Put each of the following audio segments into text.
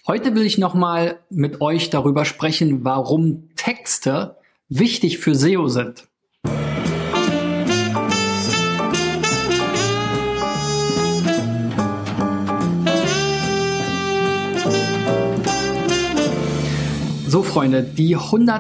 Heute will ich nochmal mit euch darüber sprechen, warum Texte wichtig für SEO sind. So Freunde, die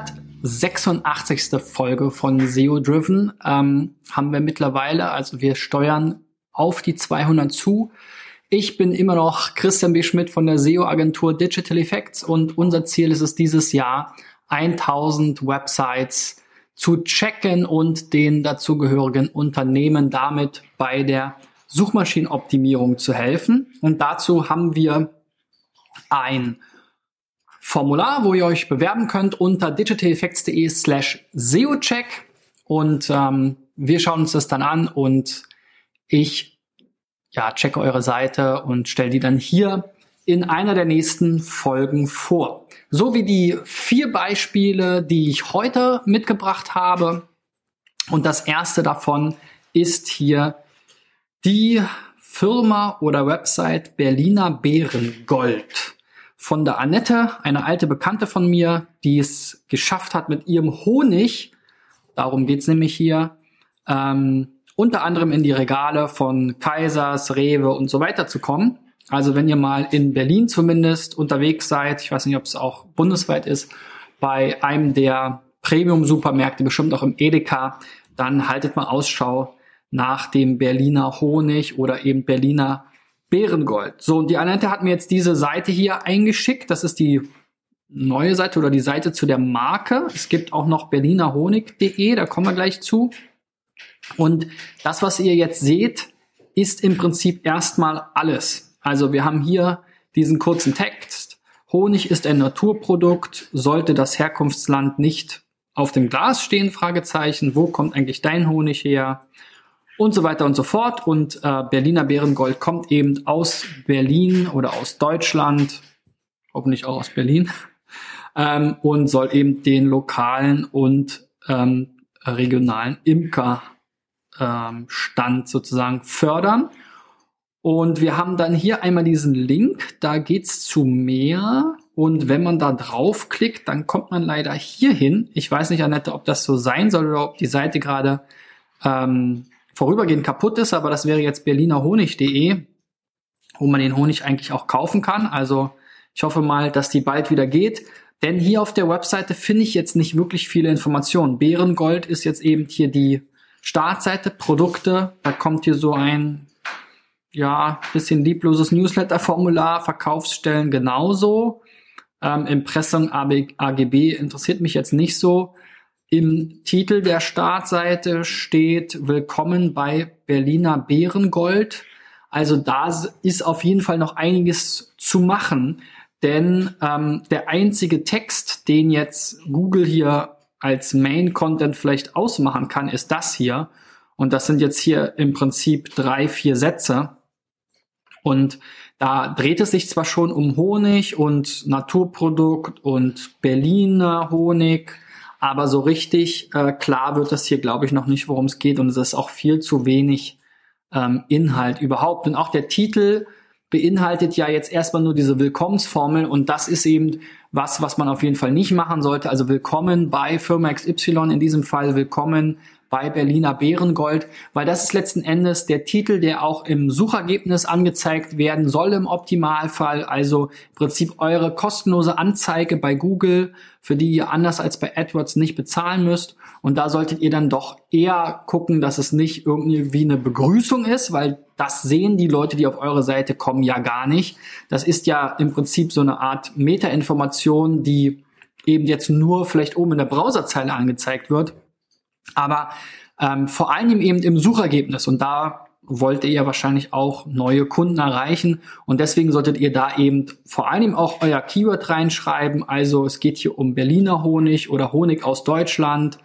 186. Folge von SEO Driven haben wir mittlerweile, also wir steuern auf die 200 zu. Ich bin immer noch Christian B. Schmidt von der SEO-Agentur Digital Effects und unser Ziel ist es dieses Jahr, 1000 Websites zu checken und den dazugehörigen Unternehmen damit bei der Suchmaschinenoptimierung zu helfen. Und dazu haben wir ein Formular, wo ihr euch bewerben könnt unter digitaleffects.de/SEOcheck und wir schauen uns das dann an und ich checke eure Seite und stelle die dann hier in einer der nächsten Folgen vor. So wie die 4 Beispiele, die ich heute mitgebracht habe. Und das erste davon ist hier die Firma oder Website Berliner Beerengold von der Annette, eine alte Bekannte von mir, die es geschafft hat mit ihrem Honig, darum geht's nämlich hier, unter anderem in die Regale von Kaisers, Rewe und so weiter zu kommen. Also wenn ihr mal in Berlin zumindest unterwegs seid, ich weiß nicht, ob es auch bundesweit ist, bei einem der Premium-Supermärkte, bestimmt auch im Edeka, dann haltet mal Ausschau nach dem Berliner Honig oder eben Berliner Beerengold. So, und die Annette hat mir jetzt diese Seite hier eingeschickt. Das ist die neue Seite oder die Seite zu der Marke. Es gibt auch noch berlinerhonig.de, da kommen wir gleich zu. Und das, was ihr jetzt seht, ist im Prinzip erstmal alles. Also wir haben hier diesen kurzen Text. Honig ist ein Naturprodukt, sollte das Herkunftsland nicht auf dem Glas stehen, Fragezeichen. Wo kommt eigentlich dein Honig her? Und so weiter und so fort. Und Berliner Beerengold kommt eben aus Berlin oder aus Deutschland, hoffentlich auch aus Berlin, und soll eben den lokalen und regionalen Imkerstand sozusagen fördern. Und wir haben dann hier einmal diesen Link, da geht's zu mehr. Und wenn man da draufklickt, dann kommt man leider hier hin. Ich weiß nicht, Annette, ob das so sein soll oder ob die Seite gerade vorübergehend kaputt ist, aber das wäre jetzt berlinerhonig.de, wo man den Honig eigentlich auch kaufen kann. Also ich hoffe mal, dass die bald wieder geht. Denn hier auf der Webseite finde ich jetzt nicht wirklich viele Informationen. Beerengold ist jetzt eben hier die Startseite, Produkte. Da kommt hier so ein, bisschen liebloses Newsletter-Formular, Verkaufsstellen genauso. Impressum AGB interessiert mich jetzt nicht so. Im Titel der Startseite steht Willkommen bei Berliner Beerengold. Also da ist auf jeden Fall noch einiges zu machen. Denn der einzige Text, den jetzt Google hier als Main-Content vielleicht ausmachen kann, ist das hier. Und das sind jetzt hier im Prinzip 3-4 Sätze. Und da dreht es sich zwar schon um Honig und Naturprodukt und Berliner Honig, aber so richtig klar wird das hier, glaube ich, noch nicht, worum es geht. Und es ist auch viel zu wenig Inhalt überhaupt. Und auch der Titel beinhaltet ja jetzt erstmal nur diese Willkommensformel. Und das ist eben was man auf jeden Fall nicht machen sollte. Also willkommen bei Firma XY, in diesem Fall willkommen bei Berliner Beerengold, weil das ist letzten Endes der Titel, der auch im Suchergebnis angezeigt werden soll im Optimalfall. Also im Prinzip eure kostenlose Anzeige bei Google, für die ihr anders als bei AdWords nicht bezahlen müsst. Und da solltet ihr dann doch eher gucken, dass es nicht irgendwie eine Begrüßung ist, weil das sehen die Leute, die auf eure Seite kommen, ja gar nicht. Das ist ja im Prinzip so eine Art Metainformation, die eben jetzt nur vielleicht oben in der Browserzeile angezeigt wird. Aber vor allem eben im Suchergebnis, und da wollt ihr ja wahrscheinlich auch neue Kunden erreichen, und deswegen solltet ihr da eben vor allem auch euer Keyword reinschreiben. Also es geht hier um Berliner Honig oder Honig aus Deutschland,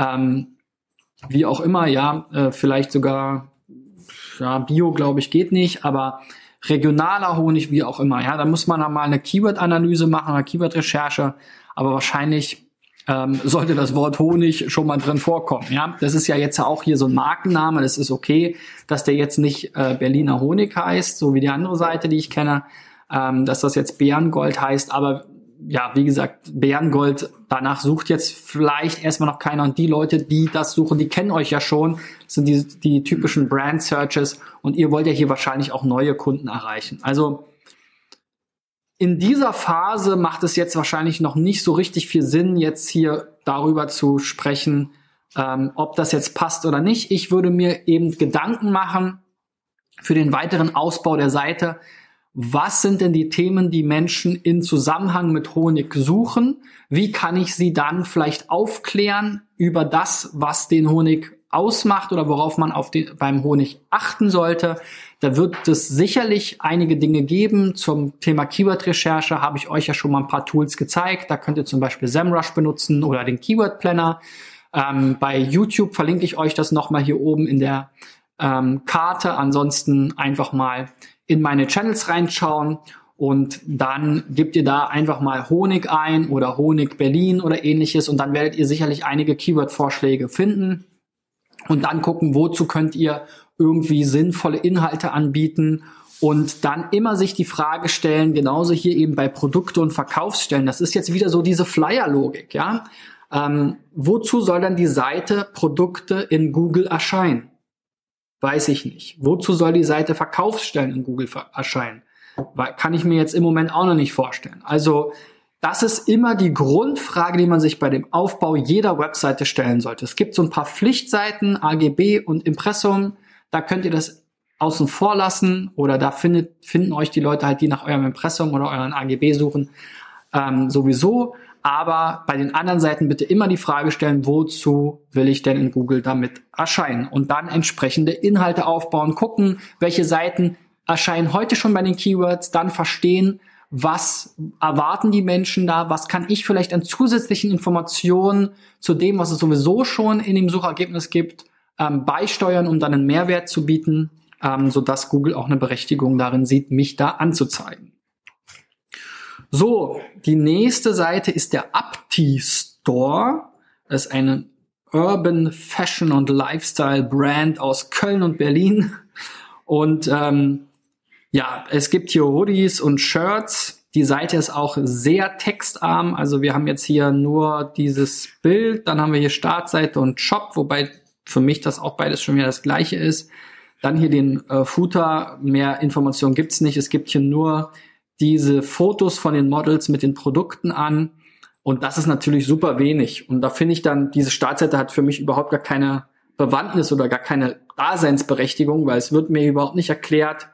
wie auch immer, vielleicht sogar Bio, glaube ich, geht nicht, aber regionaler Honig, wie auch immer. Ja, da muss man dann mal eine Keyword-Analyse machen, eine Keyword-Recherche, aber wahrscheinlich sollte das Wort Honig schon mal drin vorkommen. Ja, das ist ja jetzt auch hier so ein Markenname. Das ist okay, dass der jetzt nicht Berliner Honig heißt, so wie die andere Seite, die ich kenne. dass das jetzt Bärengold heißt, aber ja, wie gesagt, Bärengold, danach sucht jetzt vielleicht erstmal noch keiner, und die Leute, die das suchen, die kennen euch ja schon, das sind die typischen Brand Searches, und ihr wollt ja hier wahrscheinlich auch neue Kunden erreichen. Also in dieser Phase macht es jetzt wahrscheinlich noch nicht so richtig viel Sinn, jetzt hier darüber zu sprechen, ob das jetzt passt oder nicht. Ich würde mir eben Gedanken machen für den weiteren Ausbau der Seite. Was sind denn die Themen, die Menschen in Zusammenhang mit Honig suchen? Wie kann ich sie dann vielleicht aufklären über das, was den Honig ausmacht oder worauf man beim Honig achten sollte? Da wird es sicherlich einige Dinge geben. Zum Thema Keyword-Recherche habe ich euch ja schon mal ein paar Tools gezeigt. Da könnt ihr zum Beispiel SEMrush benutzen oder den Keyword Planner. Bei YouTube verlinke ich euch das nochmal hier oben in der Karte. Ansonsten einfach mal in meine Channels reinschauen, und dann gebt ihr da einfach mal Honig ein oder Honig Berlin oder ähnliches, und dann werdet ihr sicherlich einige Keyword-Vorschläge finden und dann gucken, wozu könnt ihr irgendwie sinnvolle Inhalte anbieten, und dann immer sich die Frage stellen, genauso hier eben bei Produkte und Verkaufsstellen, das ist jetzt wieder so diese Flyer-Logik, ja. Wozu soll dann die Seite Produkte in Google erscheinen? Weiß ich nicht. Wozu soll die Seite Verkaufsstellen in Google erscheinen? Kann ich mir jetzt im Moment auch noch nicht vorstellen. Also das ist immer die Grundfrage, die man sich bei dem Aufbau jeder Webseite stellen sollte. Es gibt so ein paar Pflichtseiten, AGB und Impressum, da könnt ihr das außen vor lassen, oder da finden euch die Leute halt, die nach eurem Impressum oder euren AGB suchen, sowieso. Aber bei den anderen Seiten bitte immer die Frage stellen, wozu will ich denn in Google damit erscheinen? Und dann entsprechende Inhalte aufbauen, gucken, welche Seiten erscheinen heute schon bei den Keywords, dann verstehen, was erwarten die Menschen da, was kann ich vielleicht an zusätzlichen Informationen zu dem, was es sowieso schon in dem Suchergebnis gibt, beisteuern, um dann einen Mehrwert zu bieten, sodass Google auch eine Berechtigung darin sieht, mich da anzuzeigen. So, die nächste Seite ist der Upti Store. Das ist eine Urban Fashion und Lifestyle Brand aus Köln und Berlin. Und ja, es gibt hier Hoodies und Shirts. Die Seite ist auch sehr textarm. Also wir haben jetzt hier nur dieses Bild, dann haben wir hier Startseite und Shop, wobei für mich das auch beides schon wieder das gleiche ist. Dann hier den Footer. Mehr Informationen gibt's nicht. Es gibt hier nur diese Fotos von den Models mit den Produkten an, und das ist natürlich super wenig. Und da finde ich dann, diese Startseite hat für mich überhaupt gar keine Bewandtnis oder gar keine Daseinsberechtigung, weil es wird mir überhaupt nicht erklärt,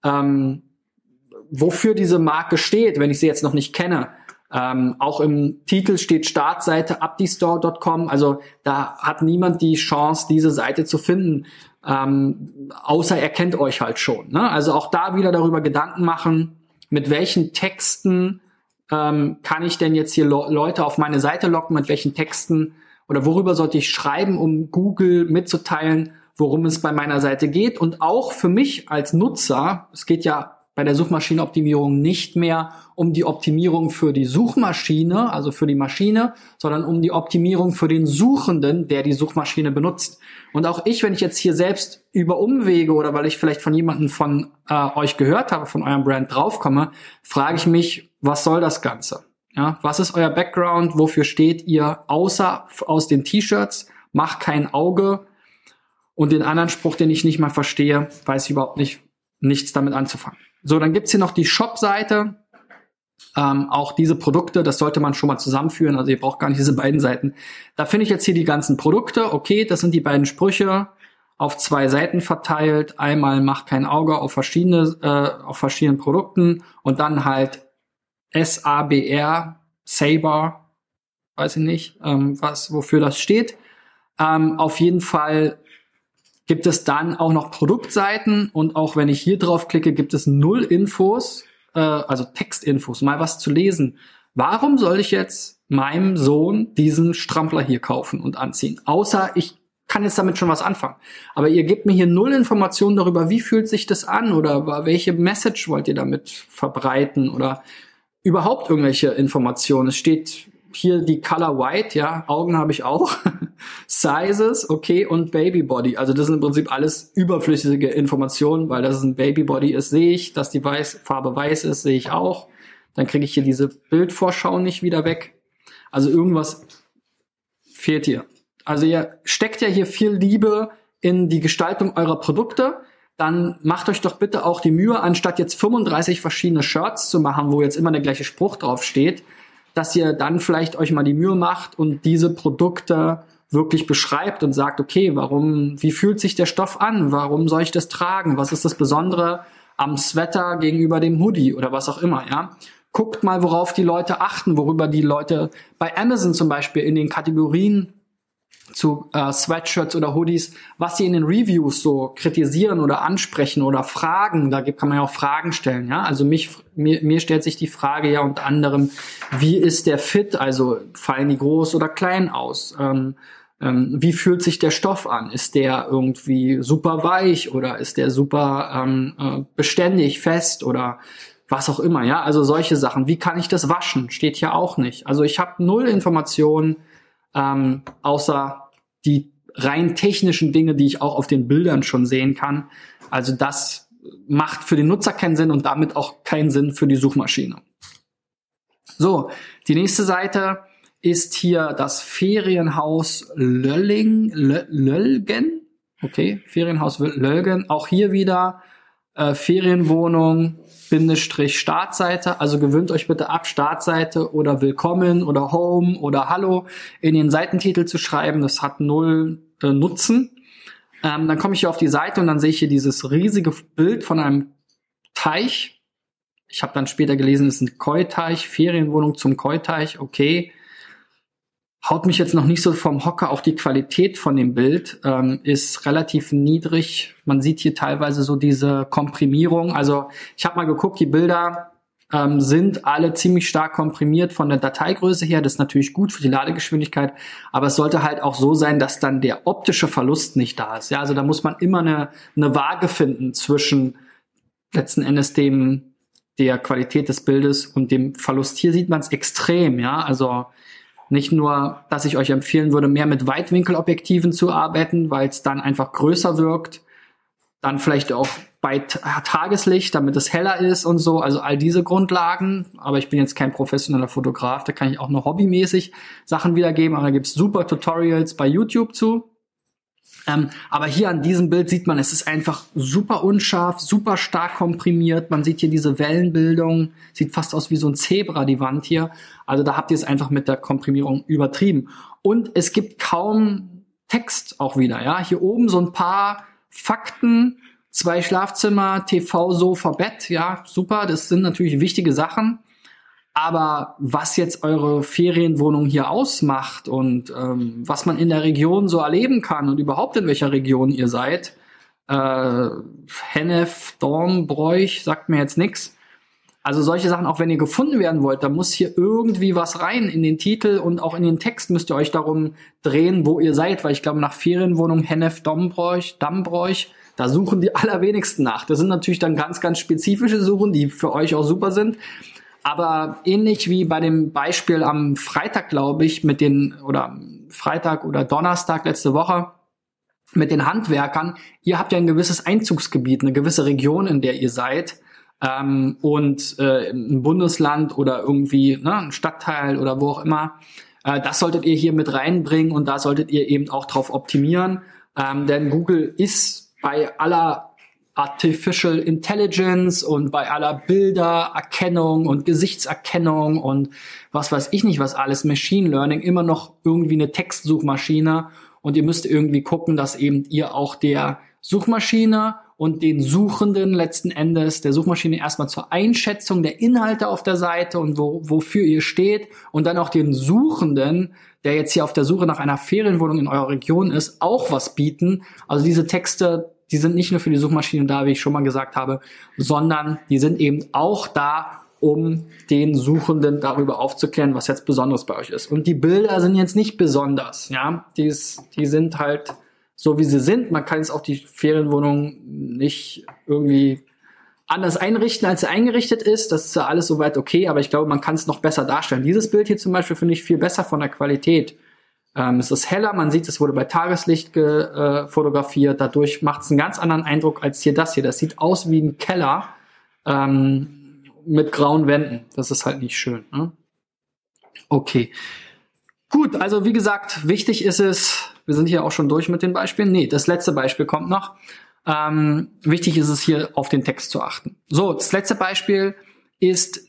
wofür diese Marke steht, wenn ich sie jetzt noch nicht kenne. Auch im Titel steht Startseite uptistore.com, also da hat niemand die Chance, diese Seite zu finden, außer er kennt euch halt schon, ne? Also auch da wieder darüber Gedanken machen, mit welchen Texten kann ich denn jetzt hier Leute auf meine Seite locken, mit welchen Texten oder worüber sollte ich schreiben, um Google mitzuteilen, worum es bei meiner Seite geht. Und auch für mich als Nutzer, es geht ja bei der Suchmaschinenoptimierung nicht mehr um die Optimierung für die Suchmaschine, also für die Maschine, sondern um die Optimierung für den Suchenden, der die Suchmaschine benutzt. Und auch ich, wenn ich jetzt hier selbst über Umwege oder weil ich vielleicht von jemandem von euch gehört habe, von eurem Brand draufkomme, frage ich mich, was soll das Ganze? Ja, was ist euer Background? Wofür steht ihr außer aus den T-Shirts? Macht kein Auge. Und den anderen Spruch, den ich nicht mal verstehe, weiß ich überhaupt nichts damit anzufangen. So, dann gibt's hier noch die Shop-Seite. Auch diese Produkte, das sollte man schon mal zusammenführen. Also ihr braucht gar nicht diese beiden Seiten. Da finde ich jetzt hier die ganzen Produkte. Okay, das sind die beiden Sprüche auf 2 Seiten verteilt. Einmal macht kein Auge auf verschiedenen Produkten und dann halt SABR, Saber, weiß ich nicht, wofür das steht. Auf jeden Fall gibt es dann auch noch Produktseiten, und auch wenn ich hier drauf klicke, gibt es 0 Infos, also Textinfos, mal was zu lesen. Warum soll ich jetzt meinem Sohn diesen Strampler hier kaufen und anziehen? Außer ich kann jetzt damit schon was anfangen. Aber ihr gebt mir hier 0 Informationen darüber, wie fühlt sich das an oder welche Message wollt ihr damit verbreiten oder überhaupt irgendwelche Informationen. Es steht hier die Color White, ja, Augen habe ich auch, Sizes, okay, und Baby Body. Also das sind im Prinzip alles überflüssige Informationen, weil das ein Baby Body ist, sehe ich, dass die Farbe weiß ist, sehe ich auch. Dann kriege ich hier diese Bildvorschau nicht wieder weg. Also irgendwas fehlt hier. Also ihr steckt ja hier viel Liebe in die Gestaltung eurer Produkte. Dann macht euch doch bitte auch die Mühe, anstatt jetzt 35 verschiedene Shirts zu machen, wo jetzt immer der gleiche Spruch drauf steht, dass ihr dann vielleicht euch mal die Mühe macht und diese Produkte wirklich beschreibt und sagt, okay, wie fühlt sich der Stoff an? Warum soll ich das tragen? Was ist das Besondere am Sweater gegenüber dem Hoodie oder was auch immer, ja? Guckt mal, worauf die Leute achten, worüber die Leute bei Amazon zum Beispiel in den Kategorien zu Sweatshirts oder Hoodies, was sie in den Reviews so kritisieren oder ansprechen oder fragen. Da kann man ja auch Fragen stellen. Ja, also mir stellt sich die Frage ja unter anderem, wie ist der Fit? Also fallen die groß oder klein aus? Wie fühlt sich der Stoff an? Ist der irgendwie super weich oder ist der super beständig, fest oder was auch immer? Ja, also solche Sachen. Wie kann ich das waschen? Steht hier auch nicht. Also ich habe 0 Informationen, außer die rein technischen Dinge, die ich auch auf den Bildern schon sehen kann. Also das macht für den Nutzer keinen Sinn und damit auch keinen Sinn für die Suchmaschine. So, die nächste Seite ist hier das Ferienhaus Lölgen. Okay, Ferienhaus Lölgen. Auch hier wieder Ferienwohnung Startseite, also gewöhnt euch bitte ab, Startseite oder Willkommen oder Home oder Hallo in den Seitentitel zu schreiben. Das hat 0 Nutzen. Dann komme ich hier auf die Seite und dann sehe ich hier dieses riesige Bild von einem Teich. Ich habe dann später gelesen, es ist ein Koi-Teich, Ferienwohnung zum Koi-Teich, okay. Haut mich jetzt noch nicht so vom Hocker. Auch die Qualität von dem Bild ist relativ niedrig. Man sieht hier teilweise so diese Komprimierung. Also ich habe mal geguckt, die Bilder sind alle ziemlich stark komprimiert von der Dateigröße her. Das ist natürlich gut für die Ladegeschwindigkeit, aber es sollte halt auch so sein, dass dann der optische Verlust nicht da ist. Ja, also da muss man immer eine Waage finden zwischen letzten Endes der Qualität des Bildes und dem Verlust. Hier sieht man es extrem, ja, also nicht nur, dass ich euch empfehlen würde, mehr mit Weitwinkelobjektiven zu arbeiten, weil es dann einfach größer wirkt. Dann vielleicht auch bei Tageslicht, damit es heller ist und so. Also all diese Grundlagen. Aber ich bin jetzt kein professioneller Fotograf. Da kann ich auch nur hobbymäßig Sachen wiedergeben. Aber da gibt's super Tutorials bei YouTube zu. Aber hier an diesem Bild sieht man, es ist einfach super unscharf, super stark komprimiert. Man sieht hier diese Wellenbildung, sieht fast aus wie so ein Zebra, die Wand hier. Also da habt ihr es einfach mit der Komprimierung übertrieben. Und es gibt kaum Text auch wieder. Ja, hier oben so ein paar Fakten, 2 Schlafzimmer, TV, Sofa, Bett. Ja, super, das sind natürlich wichtige Sachen. Aber was jetzt eure Ferienwohnung hier ausmacht und was man in der Region so erleben kann und überhaupt in welcher Region ihr seid, Hennef, Dornbräuch, sagt mir jetzt nix. Also solche Sachen, auch wenn ihr gefunden werden wollt, da muss hier irgendwie was rein in den Titel und auch in den Text müsst ihr euch darum drehen, wo ihr seid, weil ich glaube, nach Ferienwohnung Hennef, Dammbräuch, da suchen die allerwenigsten nach. Das sind natürlich dann ganz, ganz spezifische Suchen, die für euch auch super sind. Aber ähnlich wie bei dem Beispiel am Freitag, glaube ich, Freitag oder Donnerstag letzte Woche mit den Handwerkern, ihr habt ja ein gewisses Einzugsgebiet, eine gewisse Region, in der ihr seid. Ein Bundesland oder irgendwie ein Stadtteil oder wo auch immer. Das solltet ihr hier mit reinbringen und da solltet ihr eben auch drauf optimieren. Denn Google ist bei aller Artificial Intelligence und bei aller Bildererkennung und Gesichtserkennung und was weiß ich nicht, was alles, Machine Learning, immer noch irgendwie eine Textsuchmaschine und ihr müsst irgendwie gucken, dass eben ihr auch der Suchmaschine und den Suchenden letzten Endes, der Suchmaschine erstmal zur Einschätzung der Inhalte auf der Seite und wofür ihr steht und dann auch den Suchenden, der jetzt hier auf der Suche nach einer Ferienwohnung in eurer Region ist, auch was bieten. Also diese Texte, die sind nicht nur für die Suchmaschine da, wie ich schon mal gesagt habe, sondern die sind eben auch da, um den Suchenden darüber aufzuklären, was jetzt Besonderes bei euch ist. Und die Bilder sind jetzt nicht besonders, ja, die sind halt so, wie sie sind. Man kann jetzt auch die Ferienwohnung nicht irgendwie anders einrichten, als er eingerichtet ist. Das ist ja alles soweit okay, aber ich glaube, man kann es noch besser darstellen. Dieses Bild hier zum Beispiel finde ich viel besser von der Qualität. Es ist heller, man sieht, es wurde bei Tageslicht fotografiert. Dadurch macht es einen ganz anderen Eindruck als hier das hier. Das sieht aus wie ein Keller mit grauen Wänden. Das ist halt nicht schön. Ne? Okay. Gut, also wie gesagt, wichtig ist es, wir sind hier auch schon durch mit den Beispielen. Nee, das letzte Beispiel kommt noch. Wichtig ist es hier auf den Text zu achten. So, das letzte Beispiel ist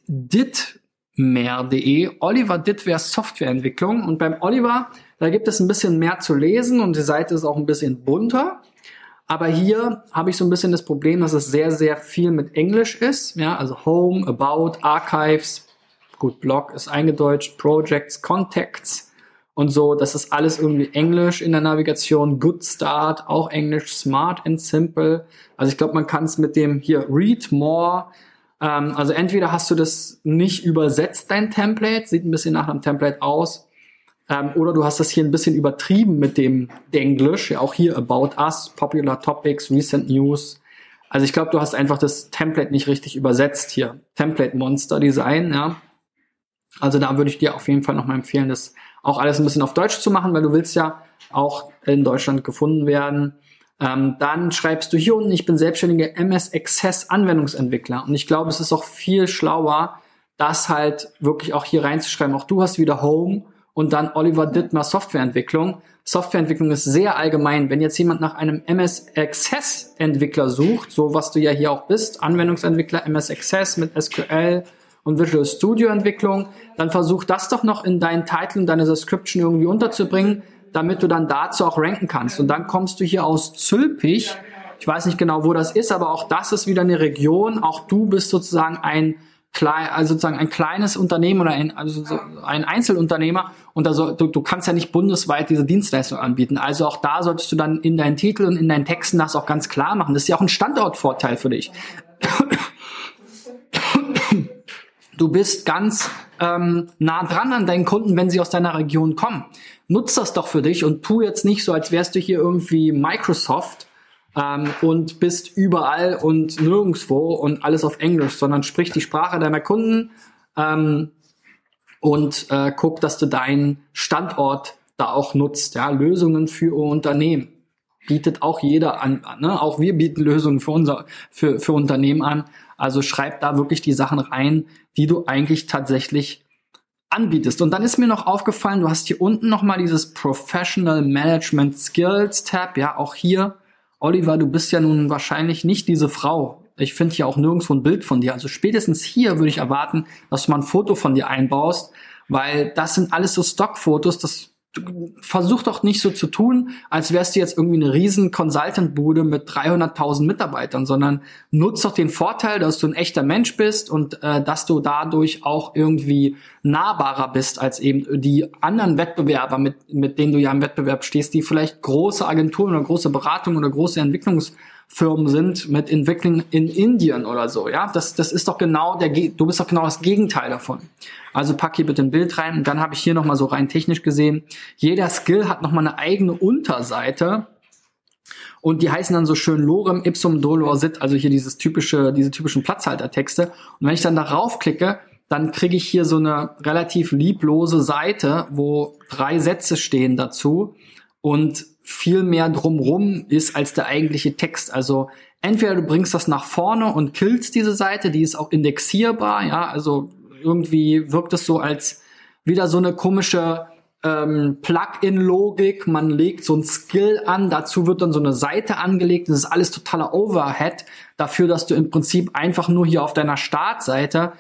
ditmer.de. Oliver Dittwer Softwareentwicklung. Und beim Oliver, da gibt es ein bisschen mehr zu lesen und die Seite ist auch ein bisschen bunter. Aber hier habe ich so ein bisschen das Problem, dass es sehr, sehr viel mit Englisch ist. Ja, also Home, About, Archives, gut, Blog ist eingedeutscht, Projects, Contacts. Und so, das ist alles irgendwie Englisch in der Navigation. Good Start, auch Englisch. Smart and Simple. Also ich glaube, man kann es mit dem hier Read More. Also entweder hast du das nicht übersetzt, dein Template, sieht ein bisschen nach einem Template aus. Oder du hast das hier ein bisschen übertrieben mit dem Englisch. Ja, auch hier About Us, Popular Topics, Recent News. Also ich glaube, du hast einfach das Template nicht richtig übersetzt hier. Template Monster Design, ja. Also da würde ich dir auf jeden Fall nochmal empfehlen, das auch alles ein bisschen auf Deutsch zu machen, weil du willst ja auch in Deutschland gefunden werden. Dann schreibst du hier unten, ich bin selbstständiger MS Access Anwendungsentwickler. Und ich glaube, es ist auch viel schlauer, das halt wirklich auch hier reinzuschreiben. Auch du hast wieder Home und dann Oliver Dittmer Softwareentwicklung. Softwareentwicklung ist sehr allgemein. Wenn jetzt jemand nach einem MS Access Entwickler sucht, so was du ja hier auch bist, Anwendungsentwickler, MS Access mit SQL und Visual Studio Entwicklung, dann versuch das doch noch in deinen Titel und deine Description irgendwie unterzubringen, damit du dann dazu auch ranken kannst. Und dann kommst du hier aus Zülpich. Ich weiß nicht genau, wo das ist, aber auch das ist wieder eine Region. Auch du bist sozusagen ein kleines Unternehmen oder ein Einzelunternehmer. Und du kannst ja nicht bundesweit diese Dienstleistung anbieten. Also auch da solltest du dann in deinen Titeln und in deinen Texten das auch ganz klar machen. Das ist ja auch ein Standortvorteil für dich. Du bist ganz nah dran an deinen Kunden, wenn sie aus deiner Region kommen. Nutz das doch für dich und tu jetzt nicht so, als wärst du hier irgendwie Microsoft und bist überall und nirgendwo und alles auf Englisch, sondern sprich die Sprache deiner Kunden und guck, dass du deinen Standort da auch nutzt. Ja, Lösungen für Unternehmen bietet auch jeder an, ne? Auch wir bieten Lösungen für Unternehmen an. Also schreib da wirklich die Sachen rein, die du eigentlich tatsächlich anbietest. Und dann ist mir noch aufgefallen, du hast hier unten nochmal dieses Professional Management Skills Tab. Ja, auch hier, Oliver, du bist ja nun wahrscheinlich nicht diese Frau. Ich finde hier auch nirgendwo ein Bild von dir. Also spätestens hier würde ich erwarten, dass du mal ein Foto von dir einbaust, weil das sind alles so Stockfotos, versuch doch nicht so zu tun, als wärst du jetzt irgendwie eine riesen Consultant-Bude mit 300.000 Mitarbeitern, sondern nutz doch den Vorteil, dass du ein echter Mensch bist und dass du dadurch auch irgendwie nahbarer bist als eben die anderen Wettbewerber, mit denen du ja im Wettbewerb stehst, die vielleicht große Agenturen oder große Beratungen oder große Entwicklungsfirmen sind mit Entwicklung in Indien oder so. Ja, das ist doch genau du bist doch genau das Gegenteil davon. Also pack hier bitte ein Bild rein und dann habe ich hier nochmal so rein technisch gesehen, jeder Skill hat nochmal eine eigene Unterseite und die heißen dann so schön Lorem Ipsum Dolor Sit, also hier diese typischen Platzhaltertexte. Und wenn ich dann darauf klicke, dann kriege ich hier so eine relativ lieblose Seite, wo 3 Sätze stehen dazu und viel mehr drumrum ist als der eigentliche Text. Also entweder du bringst das nach vorne und killst diese Seite, die ist auch indexierbar, ja, also irgendwie wirkt es so als wieder so eine komische Plugin-Logik. Man legt so ein Skill an, dazu wird dann so eine Seite angelegt. Das ist alles totaler Overhead dafür, dass du im Prinzip einfach nur hier auf deiner Startseite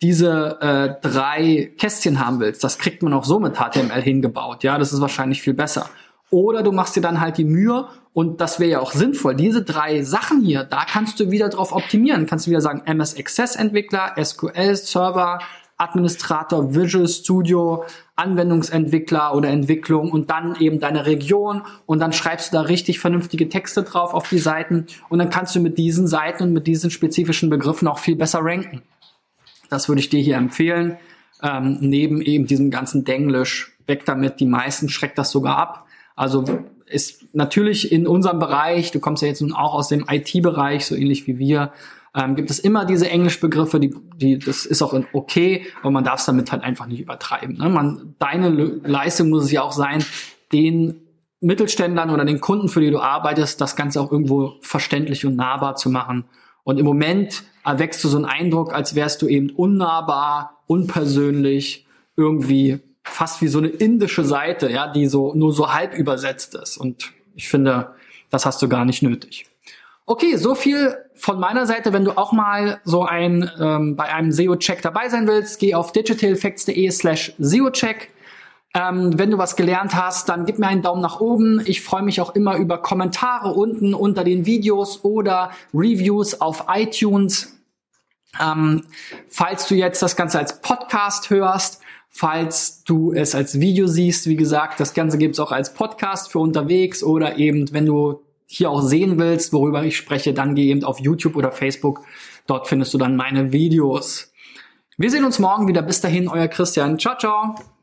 diese 3 Kästchen haben willst. Das kriegt man auch so mit HTML hingebaut. Ja, das ist wahrscheinlich viel besser. Oder du machst dir dann halt die Mühe, und das wäre ja auch sinnvoll, diese 3 Sachen hier, da kannst du wieder drauf optimieren. Kannst du wieder sagen, MS Access Entwickler, SQL Server, Administrator, Visual Studio, Anwendungsentwickler oder Entwicklung und dann eben deine Region und dann schreibst du da richtig vernünftige Texte drauf auf die Seiten und dann kannst du mit diesen Seiten und mit diesen spezifischen Begriffen auch viel besser ranken. Das würde ich dir hier empfehlen. Neben eben diesem ganzen Denglisch, weg damit, die meisten schreckt das sogar ab. Also ist natürlich in unserem Bereich, du kommst ja jetzt nun auch aus dem IT-Bereich, so ähnlich wie wir, gibt es immer diese Englischbegriffe, das ist auch okay, aber man darf es damit halt einfach nicht übertreiben. Ne? Deine Leistung muss es ja auch sein, den Mittelständlern oder den Kunden, für die du arbeitest, das Ganze auch irgendwo verständlich und nahbar zu machen. Und im Moment erweckst du so einen Eindruck, als wärst du eben unnahbar, unpersönlich, irgendwie fast wie so eine indische Seite, ja, die nur so halb übersetzt ist. Und ich finde, das hast du gar nicht nötig. Okay, so viel von meiner Seite. Wenn du auch mal so bei einem SEO-Check dabei sein willst, geh auf digitaleffects.de/SEO-Check. Wenn du was gelernt hast, dann gib mir einen Daumen nach oben. Ich freue mich auch immer über Kommentare unten unter den Videos oder Reviews auf iTunes. Falls du jetzt das Ganze als Podcast hörst, falls du es als Video siehst, wie gesagt, das Ganze gibt es auch als Podcast für unterwegs oder eben, wenn du hier auch sehen willst, worüber ich spreche, dann geh eben auf YouTube oder Facebook. Dort findest du dann meine Videos. Wir sehen uns morgen wieder. Bis dahin, euer Christian. Ciao, ciao.